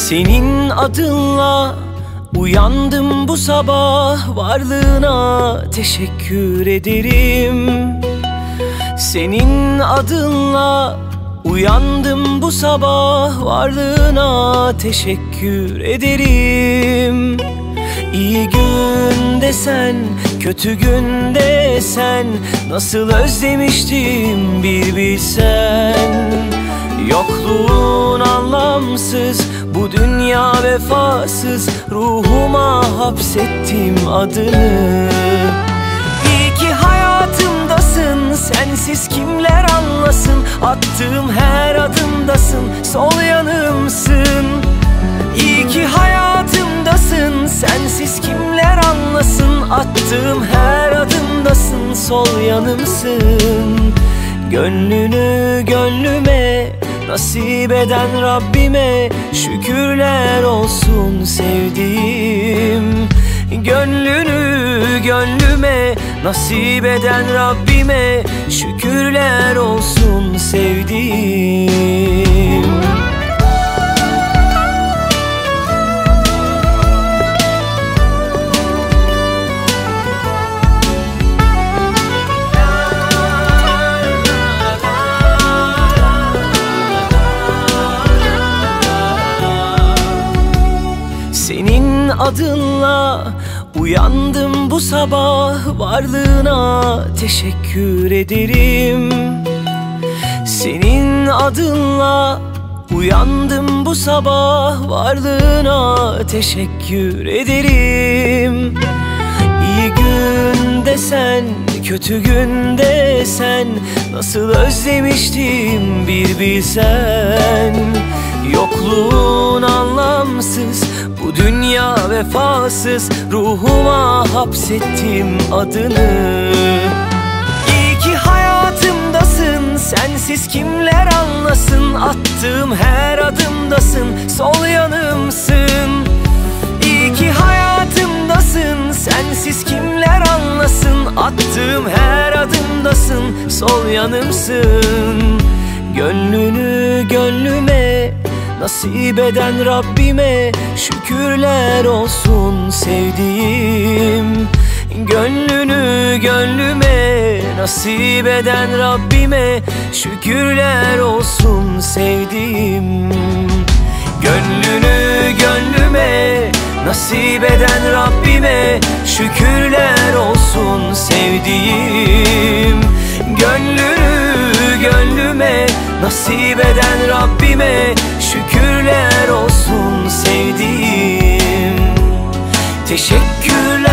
Senin adınla uyandım bu sabah, varlığına teşekkür ederim. Senin adınla uyandım bu sabah, varlığına teşekkür ederim. İyi günde sen, kötü günde sen, nasıl özlemiştim bir bilsen. Yokluğun anlamsız, bu dünya vefasız, ruhuma hapsettim adını. İyi ki hayatımdasın, sensiz kimler anlasın, attığım her adımdasın, sol yanımsın. İyi ki hayatımdasın, sensiz kimler anlasın, attığım her adımdasın, sol yanımsın. Gönlünü gönlüme nasip eden Rabbime şükürler olsun sevdiğim. Gönlünü gönlüme nasip eden Rabbime şükürler olsun sevdiğim. Senin adınla uyandım bu sabah, varlığına teşekkür ederim. Senin adınla uyandım bu sabah, varlığına teşekkür ederim. İyi günde sen, kötü günde sen, nasıl özlemiştim bir bilsen. Yokluğun anlamsız, bu dünya vefasız, ruhuma hapsettim adını. İyi ki hayatımdasın, sensiz kimler anlasın, attığım her adımdasın, sol yanımsın. İyi ki hayatımdasın, sensiz kimler anlasın, attığım her adımdasın, sol yanımsın. Gönlünü gönlüme nasip eden Rabbime şükürler olsun sevdiğim. Gönlünü gönlüme nasip eden Rabbime şükürler olsun sevdiğim. Gönlünü gönlüme nasip eden Rabbime şükürler olsun sevdiğim. Gönlünü gönlüme nasip eden Rabbime şükürler olsun sevdiğim. Teşekkürler